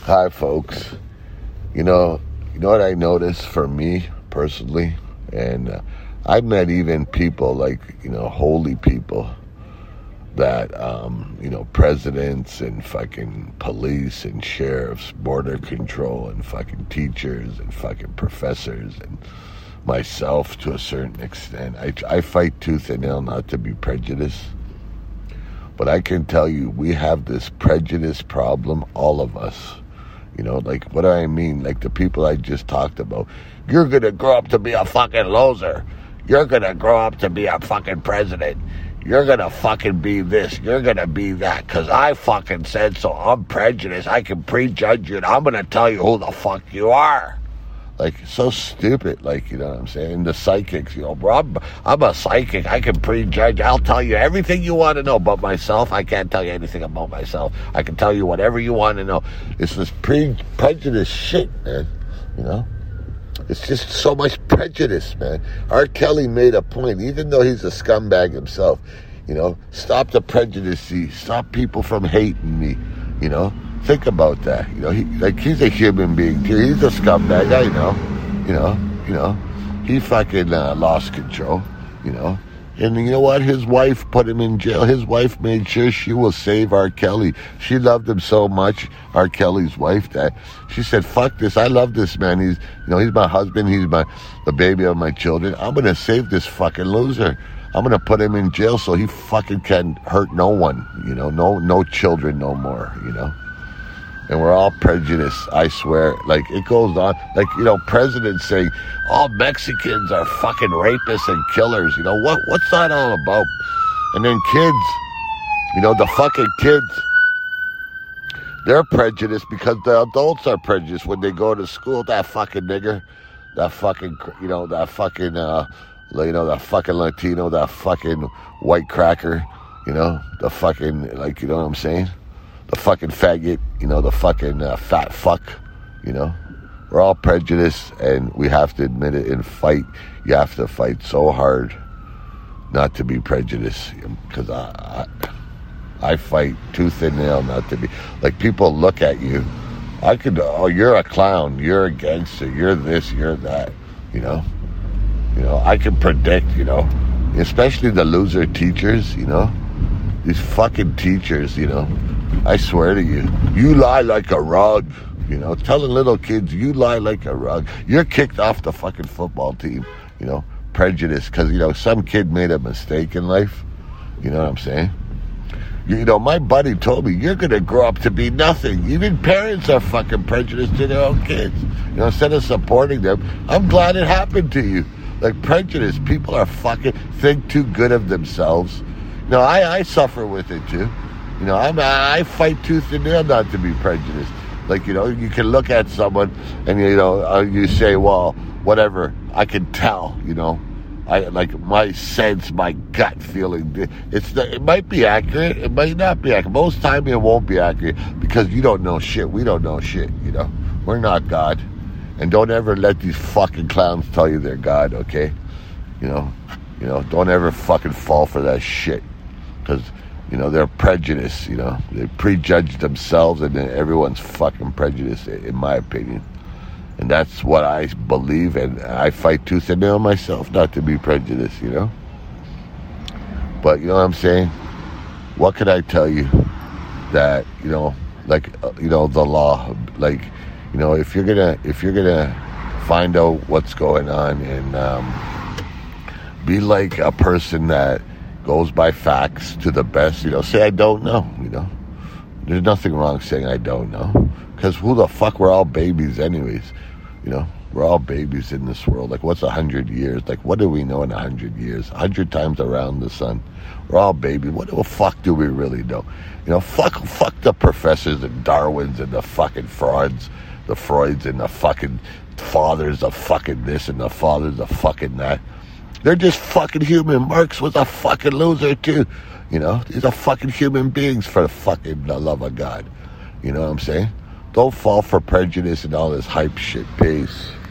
Hi, folks. You know what I noticed for me personally, and I've met even people like, holy people that, presidents and fucking police and sheriffs, border control and fucking teachers and fucking professors and myself to a certain extent. I fight tooth and nail not to be prejudiced, but I can tell you we have this prejudice problem, all of us. Like, what do I mean? Like the people I just talked about. You're going to grow up to be a fucking loser. You're going to grow up to be a fucking president. You're going to fucking be this. You're going to be that. Because I fucking said so. I'm prejudiced. I can prejudge you. And I'm going to tell you who the fuck you are. Like, so stupid. Like, you know what I'm saying? The psychics, bro, I'm a psychic. I can prejudge. I'll tell you everything you want to know about myself. I can't tell you anything about myself. I can tell you whatever you want to know. It's this prejudice shit, man. It's just so much prejudice, man. R. Kelly made a point, even though he's a scumbag himself. Stop the prejudice. Stop people from hating me, Think about that. He's a human being too. He's a scumbag, I know. He fucking lost control, And you know what? His wife put him in jail. His wife made sure she will save R. Kelly. She loved him so much, R. Kelly's wife, that she said, fuck this. I love this man. He's my husband. He's the baby of my children. I'm going to save this fucking loser. I'm going to put him in jail so he fucking can hurt no one, no children no more, And we're all prejudiced, I swear. Like, it goes on. Like, presidents saying, all Mexicans are fucking rapists and killers. What's that all about? And then kids, the fucking kids, they're prejudiced because the adults are prejudiced when they go to school. That fucking nigger, that fucking, that fucking Latino, that fucking white cracker, the fucking, what I'm saying? The fucking faggot, the fucking fat fuck, We're all prejudiced, and we have to admit it and fight. You have to fight so hard not to be prejudiced, because I fight tooth and nail not to be. Like, people look at you, you're a clown, you're a gangster, you're this, you're that, I can predict, especially the loser teachers, these fucking teachers, I swear to you, you lie like a rug, telling little kids, you lie like a rug. You're kicked off the fucking football team, prejudice, because, some kid made a mistake in life, you know what I'm saying? My buddy told me, you're going to grow up to be nothing. Even parents are fucking prejudiced to their own kids. Instead of supporting them, I'm glad it happened to you. Like, prejudice, people are fucking think too good of themselves. I suffer with it too. I fight tooth and nail not to be prejudiced. Like, you can look at someone and, you say, well, whatever, I can tell, I like my sense, my gut feeling. It might be accurate. It might not be accurate. Most time it won't be accurate because you don't know shit. We don't know shit, We're not God. And don't ever let these fucking clowns tell you they're God, okay? Don't ever fucking fall for that shit. Because, they're prejudiced, They prejudge themselves, and then everyone's fucking prejudiced, in my opinion. And that's what I believe, and I fight tooth and nail myself not to be prejudiced, But, you know what I'm saying? What could I tell you that, the law, like, if you're gonna find out what's going on and be like a person that goes by facts to the best, say I don't know, There's nothing wrong saying I don't know. Because who the fuck, we're all babies anyways, We're all babies in this world. Like, what's 100 years? Like, what do we know in 100 years? 100 times around the sun. We're all babies. What the fuck do we really know? Fuck the professors and Darwins and the fucking frauds, the Freuds and the fucking fathers of fucking this and the fathers of fucking that. They're just fucking human. Marx was a fucking loser too. These are fucking human beings, for the love of God. You know what I'm saying? Don't fall for prejudice and all this hype shit. Peace.